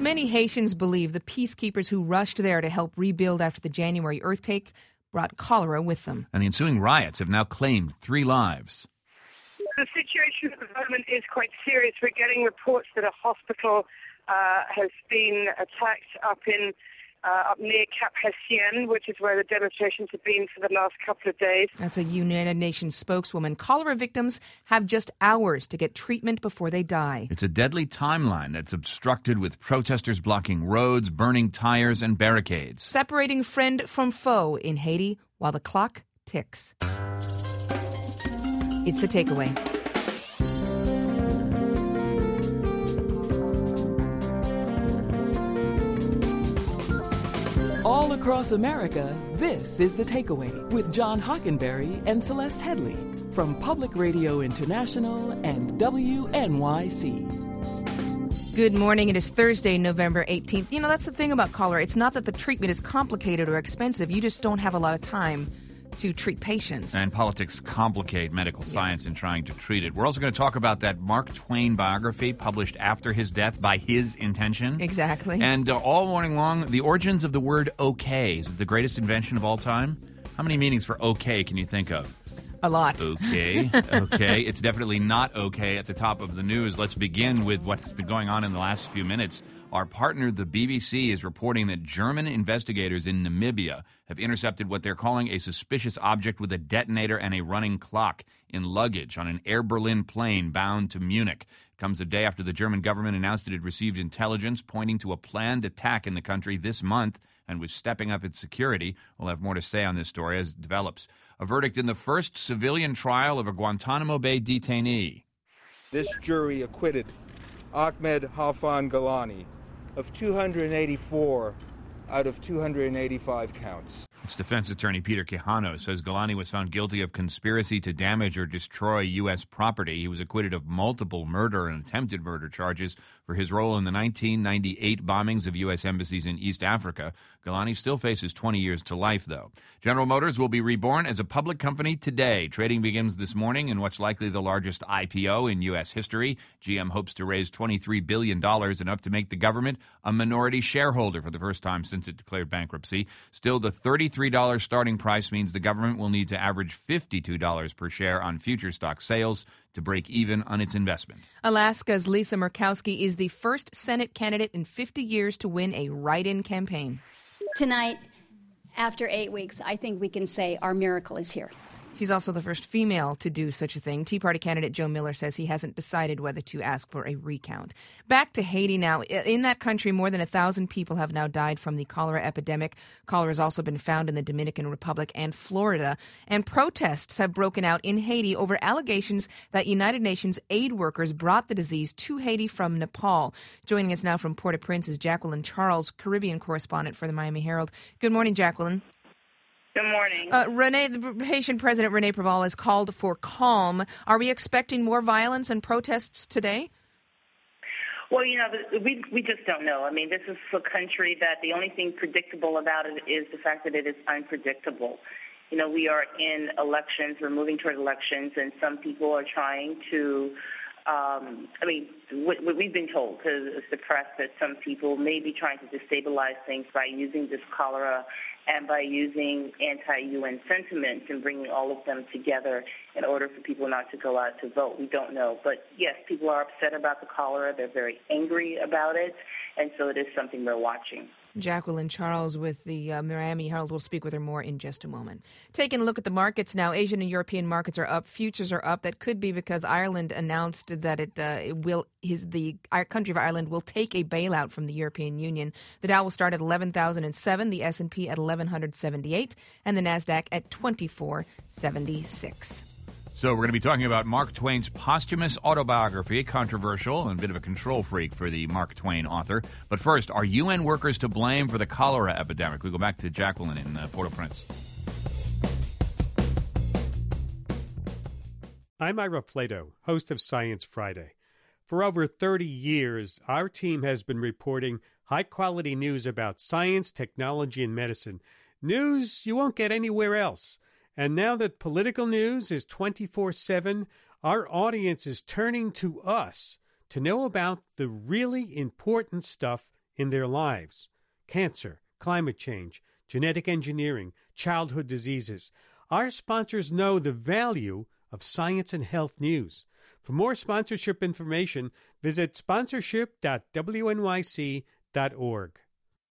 Many Haitians believe the peacekeepers who rushed there to help rebuild after the January earthquake brought cholera with them. And the ensuing riots have now claimed 3 lives. The situation at the moment is quite serious. We're getting reports that a hospital has been attacked up near Cap Haitien, which is where the demonstrations have been for the last couple of days. That's a United Nations spokeswoman. Cholera victims have just hours to get treatment before they die. It's a deadly timeline that's obstructed with protesters blocking roads, burning tires, and barricades. Separating friend from foe in Haiti while the clock ticks. It's the takeaway. All across America, this is The Takeaway with John Hockenberry and Celeste Headley from Public Radio International and WNYC. Good morning. It is Thursday, November 18th. You know, that's the thing about cholera. It's not that the treatment is complicated or expensive. You just don't have a lot of time to treat patients. And politics complicate medical science in trying to treat it. We're also going to talk about that Mark Twain biography published after his death by his intention. Exactly. And all morning long, the origins of the word okay. Is it the greatest invention of all time? How many meanings for okay can you think of? A lot. Okay. Okay. It's definitely not okay at the top of the news. Let's begin with what's been going on in the last few minutes. Our partner, the BBC, is reporting that German investigators in Namibia have intercepted what they're calling a suspicious object with a detonator and a running clock in luggage on an Air Berlin plane bound to Munich. It comes a day after the German government announced it had received intelligence pointing to a planned attack in the country this month and was stepping up its security. We'll have more to say on this story as it develops. A verdict in the first civilian trial of a Guantanamo Bay detainee. This jury acquitted Ahmed Halfan Galani of 284 out of 285 counts. Its defense attorney Peter Quijano says Galani was found guilty of conspiracy to damage or destroy U.S. property. He was acquitted of multiple murder and attempted murder charges for his role in the 1998 bombings of U.S. embassies in East Africa. Galani still faces 20 years to life, though. General Motors will be reborn as a public company today. Trading begins this morning in what's likely the largest IPO in U.S. history. GM hopes to raise $23 billion, enough to make the government a minority shareholder for the first time since it declared bankruptcy. Still, the $33 starting price means the government will need to average $52 per share on future stock sales to break even on its investment. Alaska's Lisa Murkowski is the first Senate candidate in 50 years to win a write-in campaign. Tonight, after 8 weeks, I think we can say our miracle is here. She's also the first female to do such a thing. Tea Party candidate Joe Miller says he hasn't decided whether to ask for a recount. Back to Haiti now. In that country, more than 1,000 people have now died from the cholera epidemic. Cholera has also been found in the Dominican Republic and Florida. And protests have broken out in Haiti over allegations that United Nations aid workers brought the disease to Haiti from Nepal. Joining us now from Port-au-Prince is Jacqueline Charles, Caribbean correspondent for the Miami Herald. Good morning, Jacqueline. Good morning. The Haitian President René Préval has called for calm. Are we expecting more violence and protests today? Well, you know, we just don't know. I mean, this is a country that the only thing predictable about it is the fact that it is unpredictable. You know, we are in elections, we're moving toward elections, and some people are trying to what we've been told, because it's the press, that some people may be trying to destabilize things by using this cholera and by using anti-UN sentiments and bringing all of them together in order for people not to go out to vote. We don't know. But, yes, people are upset about the cholera. They're very angry about it, and so it is something we're watching. Jacqueline Charles with the Miami Herald. We'll speak with her more in just a moment. Taking a look at the markets now, Asian and European markets are up. Futures are up. That could be because Ireland announced that the country of Ireland will take a bailout from the European Union. The Dow will start at 11,007, the S&P at 1,178, and the Nasdaq at 2,476. So we're going to be talking about Mark Twain's posthumous autobiography, controversial and a bit of a control freak for the Mark Twain author. But first, are UN workers to blame for the cholera epidemic? We go back to Jacqueline in Port-au-Prince. I'm Ira Flato, host of Science Friday. For over 30 years, our team has been reporting high-quality news about science, technology, and medicine. News you won't get anywhere else. And now that political news is 24/7, our audience is turning to us to know about the really important stuff in their lives. Cancer, climate change, genetic engineering, childhood diseases. Our sponsors know the value of science and health news. For more sponsorship information, visit sponsorship.wnyc.org.